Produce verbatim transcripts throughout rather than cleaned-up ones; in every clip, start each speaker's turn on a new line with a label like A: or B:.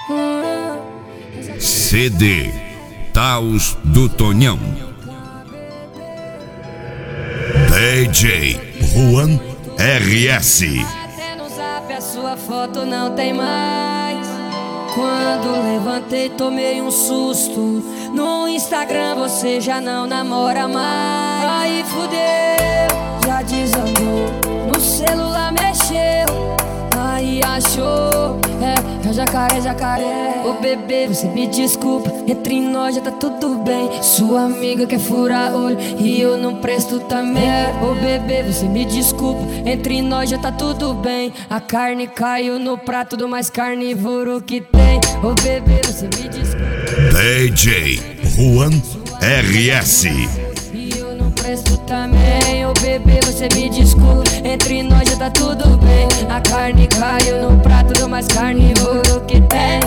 A: C D Taos do Tonhão. D J Juan R S.
B: Até no zap a sua foto não tem mais. Quando levantei tomei um susto. No Instagram você já não namora mais. Aí fudeu, já desandou. No celular mexeu, aí achou. É, é jacaré, jacaré. Ô bebê, você me desculpa, entre nós já tá tudo bem. Sua amiga quer furar olho e eu não presto também. Ô bebê, você me desculpa, entre nós já tá tudo bem. A carne caiu no prato do mais carnívoro que tem. Ô bebê, você me desculpa,
A: D J Juan R S.
B: e eu não presto também. Ô bebê, você me desculpa, entre nós já tá tudo bem. A carne caiu no prato do mais carnívoro que tem.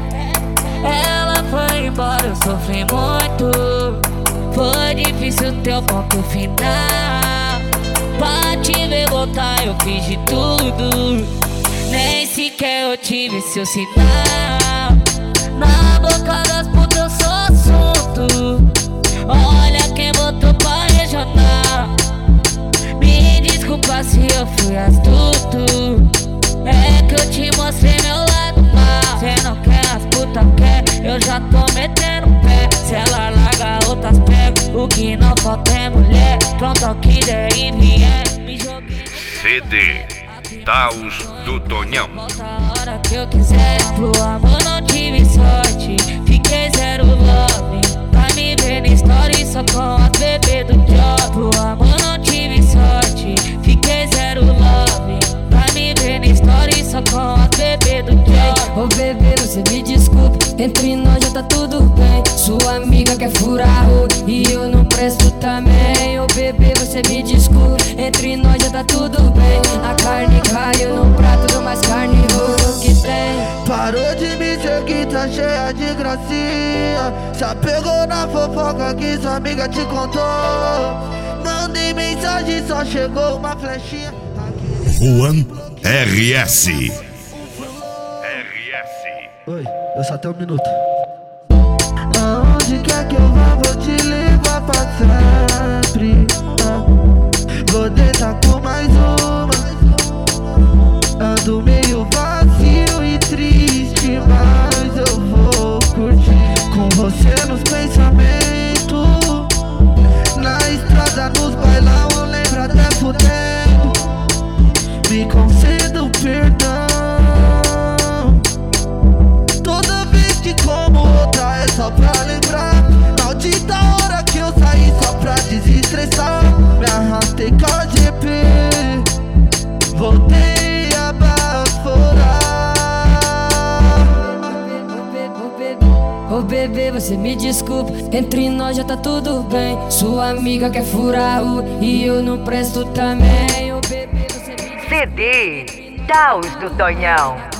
C: Ela foi embora, eu sofri muito. Foi difícil ter o ponto final. Pra te ver voltar eu fiz de tudo. Nem sequer eu tive seu sinal. Na boca das putas eu sou assunto. Olha quem botou pra regional. Me desculpa se eu fui astuto. É que eu te mostrei meu lado mal. Cê não quer, as putas quer, eu já tô metendo pé. Se ela larga, outras pego. O que não falta é mulher. Pronto ao que der e vier. Me joguei
A: C D Taos do Tonhão.
C: volta a hora que eu quiser. Pro amor não tive sorte, fiquei zero love. Pra me ver na story só com as bebê do job. Pro amor não tive sorte, fiquei zero love. Pra me ver na story só com as bebê do job.
B: Ô bebê, você me desculpa, entre nós já tá tudo bem. Sua amiga quer furar o e eu não presto também. Ô bebê, você me desculpa, entre nós já tá tudo bem. A carne caiu no prato do mais carnívoro que tem.
D: Parou de me seguir, tá cheia de gracinha. Se apegou na fofoca que sua amiga te contou. Mandei mensagem, só chegou uma flechinha.
A: Juan R S. R S.
D: Oi, eu só tenho um minuto. Aonde quer que eu vá, vou te levar pra sempre. Ah, vou deitar com mais uma. Ando meio vazio e triste, mas eu vou curtir com você nos pensamentos. Na estrada, nos bailão, eu lembro até fudendo. Me conceda o perdão. Toda vez que como outra é só pra lembrar. Maldita hora que eu saí só pra desestressar. Me arrastei com a G P, voltei a baforar.
B: Ô bebê, você me desculpa, entre nós já tá tudo bem. Sua amiga quer furar o e eu não presto também. Ô bebê, você me desculpa.
E: C D Taos do Tonhão.